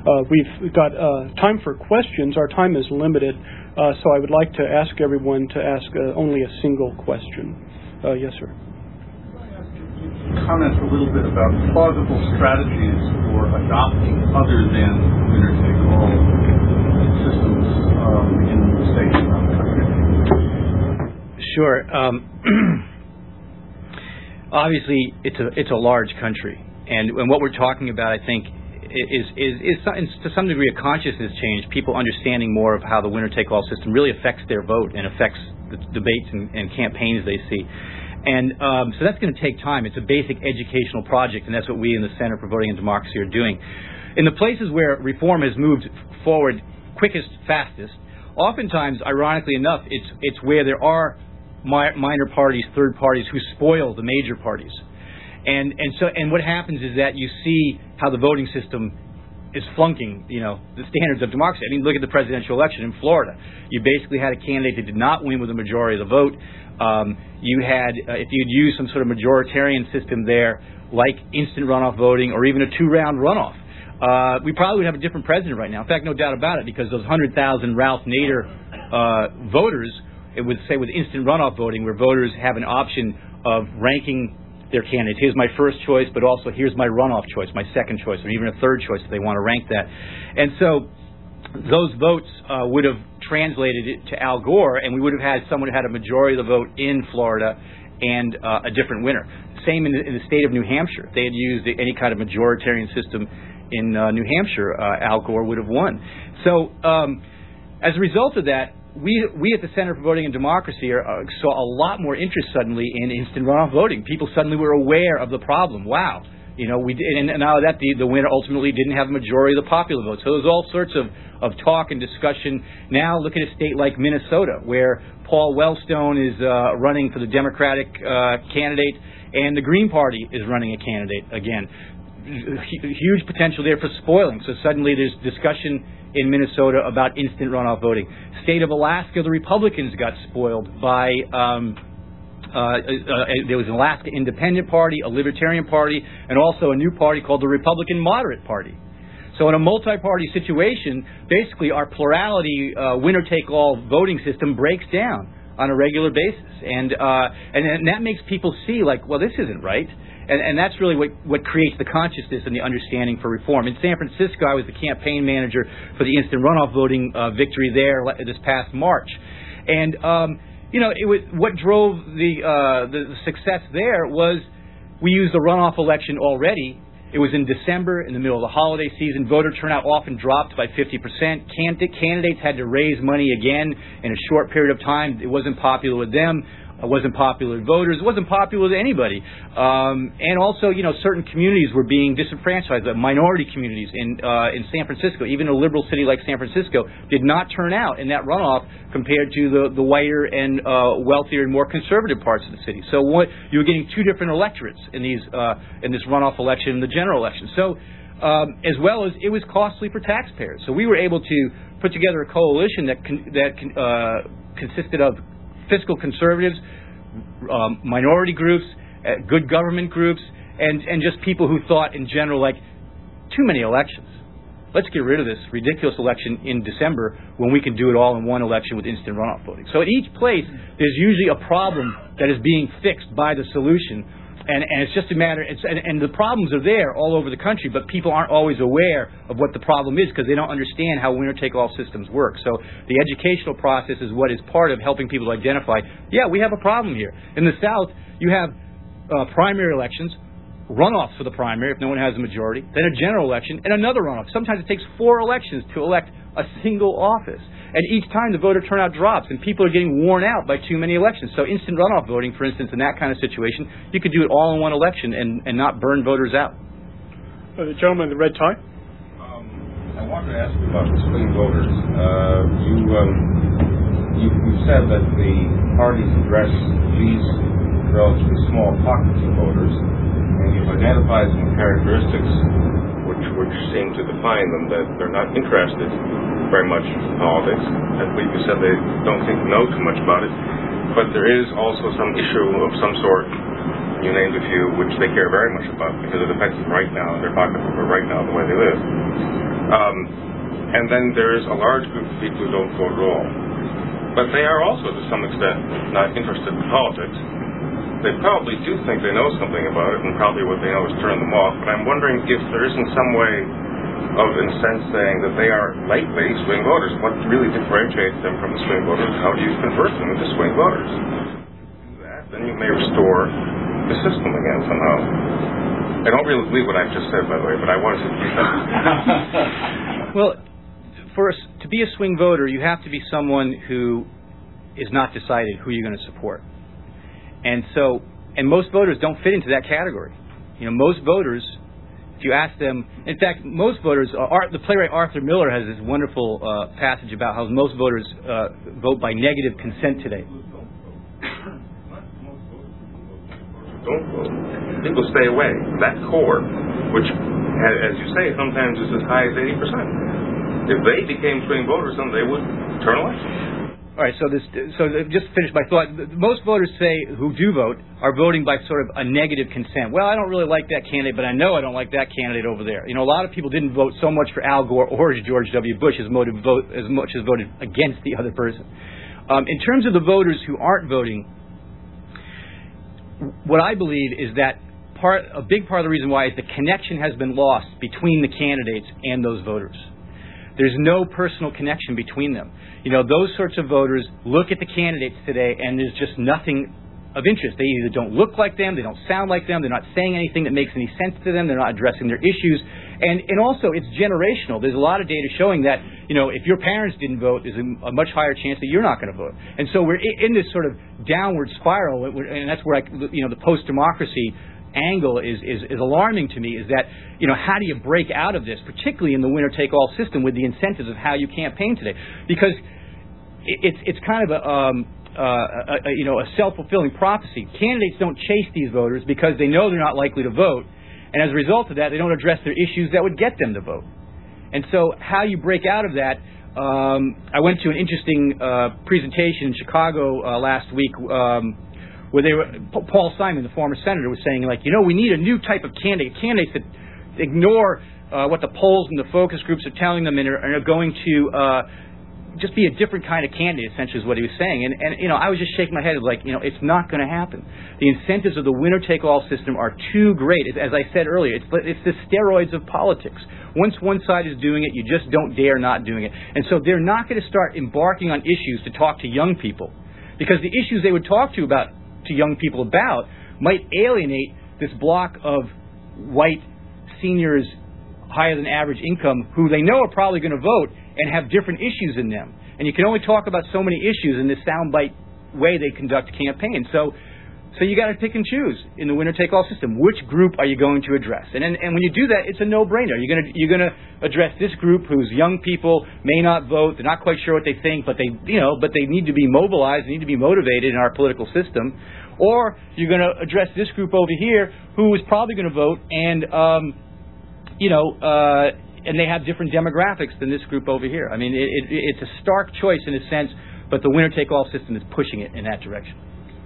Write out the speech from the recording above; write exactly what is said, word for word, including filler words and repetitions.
Uh, we've got uh, time for questions. Our time is limited, uh, so I would like to ask everyone to ask uh, only a single question. Uh, yes, sir. Comment a little bit about plausible strategies for adopting other than winner-take-all systems um, in the states around the country. Sure. Um, obviously, it's a it's a large country, and and what we're talking about, I think, is is is some, to some degree a consciousness change. People understanding more of how the winner-take-all system really affects their vote and affects the debates and, and campaigns they see. And um, so that's going to take time. It's a basic educational project, and that's what we in the Center for Voting and Democracy are doing. In the places where reform has moved forward quickest, fastest, oftentimes, ironically enough, it's it's where there are mi- minor parties, third parties who spoil the major parties. And and so and what happens is that you see how the voting system is flunking, you know, the standards of democracy. I mean, look at the presidential election in Florida. You basically had a candidate that did not win with a majority of the vote. Um, you had, uh, if you'd used some sort of majoritarian system there, like instant runoff voting or even a two-round runoff, uh, we probably would have a different president right now. In fact, no doubt about it, because those one hundred thousand Ralph Nader uh, voters, it would say with instant runoff voting, where voters have an option of ranking their candidates. Here's my first choice, but also here's my runoff choice, my second choice, or even a third choice if they want to rank that. And so those votes uh, would have translated it to Al Gore, and we would have had someone who had a majority of the vote in Florida and uh, a different winner. Same in the, in the state of New Hampshire. If they had used any kind of majoritarian system in uh, New Hampshire, uh, Al Gore would have won. So um, as a result of that, we we at the Center for Voting and Democracy are, uh, saw a lot more interest suddenly in instant runoff voting. People suddenly were aware of the problem. Wow. You know, we did, and, and now that the, the winner ultimately didn't have a majority of the popular vote. So there's all sorts of, of talk and discussion. Now look at a state like Minnesota, where Paul Wellstone is uh, running for the Democratic uh, candidate, and the Green Party is running a candidate again. Huge potential there for spoiling. So suddenly there's discussion in Minnesota about instant runoff voting. State of Alaska, the Republicans got spoiled by... Um, Uh, uh, there was an Alaska Independent Party, a Libertarian Party, and also a new party called the Republican Moderate Party. So in a multi-party situation, basically our plurality uh, winner-take-all voting system breaks down on a regular basis. And, uh, and and that makes people see, like, well, this isn't right. And, and that's really what, what creates the consciousness and the understanding for reform. In San Francisco, I was the campaign manager for the instant runoff voting uh, victory there this past March. And... Um, You know, it was, what drove the, uh, the the success there was we used the runoff election already. It was in December, in the middle of the holiday season. Voter turnout often dropped by fifty percent. Candid- candidates had to raise money again in a short period of time. It wasn't popular with them. It wasn't popular with voters. It wasn't popular with anybody. Um, and also, you know, certain communities were being disenfranchised. The minority communities in uh, in San Francisco, even a liberal city like San Francisco, did not turn out in that runoff compared to the, the whiter and uh, wealthier and more conservative parts of the city. So what, you were getting two different electorates in these uh, in this runoff election and the general election. So um, as well as it was costly for taxpayers. So we were able to put together a coalition that con- that con- uh, consisted of fiscal conservatives, um, minority groups, uh, good government groups, and, and just people who thought in general, like, too many elections. Let's get rid of this ridiculous election in December when we can do it all in one election with instant runoff voting. So at each place, there's usually a problem that is being fixed by the solution. And, and it's just a matter, it's, and, and the problems are there all over the country, but people aren't always aware of what the problem is because they don't understand how winner-take-all systems work. So the educational process is what is part of helping people to identify, yeah, we have a problem here. In the South, you have uh, primary elections, runoffs for the primary if no one has a majority, then a general election, and another runoff. Sometimes it takes four elections to elect a single office. And each time the voter turnout drops, and people are getting worn out by too many elections. So instant runoff voting, for instance, in that kind of situation, you could do it all in one election and, and not burn voters out. Uh, the gentleman in the red tie. Um, I wanted to ask you about swing voters. Uh, you, um, you you said that the parties address these relatively small pockets of voters, and you've identified some characteristics which which seem to define them, that they're not interested very much in politics. I believe you said they don't seem to know too much about it, but there is also some issue of some sort, you named a few, which they care very much about because it affects them right now, their pocketbook right now, the way they live. Um, and then there's a large group of people who don't vote at all. But they are also, to some extent, not interested in politics. They probably do think they know something about it, and probably what they know is turn them off. But I'm wondering if there isn't some way of, in a sense, saying that they are likely swing voters. What really differentiates them from the swing voters? How do you convert them into swing voters? If you do that, then you may restore the system again somehow. I don't really believe what I've just said, by the way, but I wanted to do that. Well, for us to be a swing voter, you have to be someone who is not decided who you're going to support. And so, and most voters don't fit into that category. You know, most voters, if you ask them, in fact, most voters, uh, Art, the playwright Arthur Miller has this wonderful uh, passage about how most voters uh, vote by negative consent today. Don't vote. People stay away. That core, which, as you say, sometimes is as high as eighty percent. If they became swing voters, then they would turn elections. All right, so this, so just to finish my thought, most voters say who do vote are voting by sort of a negative consent. Well, I don't really like that candidate, but I know I don't like that candidate over there. You know, a lot of people didn't vote so much for Al Gore or George W. Bush as, motive vote, as much as voted against the other person. Um, in terms of the voters who aren't voting, what I believe is that part, a big part of the reason why is the connection has been lost between the candidates and those voters. There's no personal connection between them. You know, those sorts of voters look at the candidates today and there's just nothing of interest. They either don't look like them, they don't sound like them, they're not saying anything that makes any sense to them, they're not addressing their issues. And and also, it's generational. There's a lot of data showing that, you know, if your parents didn't vote, there's a, a much higher chance that you're not going to vote. And so we're in this sort of downward spiral, and that's where, I, you know, the post-democracy angle is, is, is alarming to me, is that, you know, how do you break out of this, particularly in the winner-take-all system with the incentives of how you campaign today? Because it's it's kind of a, um, uh, a, a you know a self-fulfilling prophecy. Candidates don't chase these voters because they know they're not likely to vote, and as a result of that, they don't address their issues that would get them to vote. And so, how you break out of that? Um, I went to an interesting uh, presentation in Chicago uh, last week. Um, where they were, Paul Simon, the former senator, was saying, like, you know, we need a new type of candidate, candidates that ignore uh, what the polls and the focus groups are telling them and are, and are going to uh, just be a different kind of candidate, essentially is what he was saying. And, and you know, I was just shaking my head like, you know, it's not going to happen. The incentives of the winner-take-all system are too great. As I said earlier, it's, it's the steroids of politics. Once one side is doing it, you just don't dare not doing it. And so they're not going to start embarking on issues to talk to young people, because the issues they would talk to about to young people about might alienate this block of white seniors, higher than average income, who they know are probably going to vote and have different issues in them. And you can only talk about so many issues in this soundbite way they conduct campaigns. So, so you got to pick and choose in the winner-take-all system. Which group are you going to address? And, and and when you do that, it's a no-brainer. You're going to you're going to address this group whose young people may not vote. They're not quite sure what they think, but they you know but they need to be mobilized. They need to be motivated in our political system. Or you're going to address this group over here who is probably going to vote, and um, you know, uh, and they have different demographics than this group over here. I mean, it, it, it's a stark choice in a sense, but the winner-take-all system is pushing it in that direction.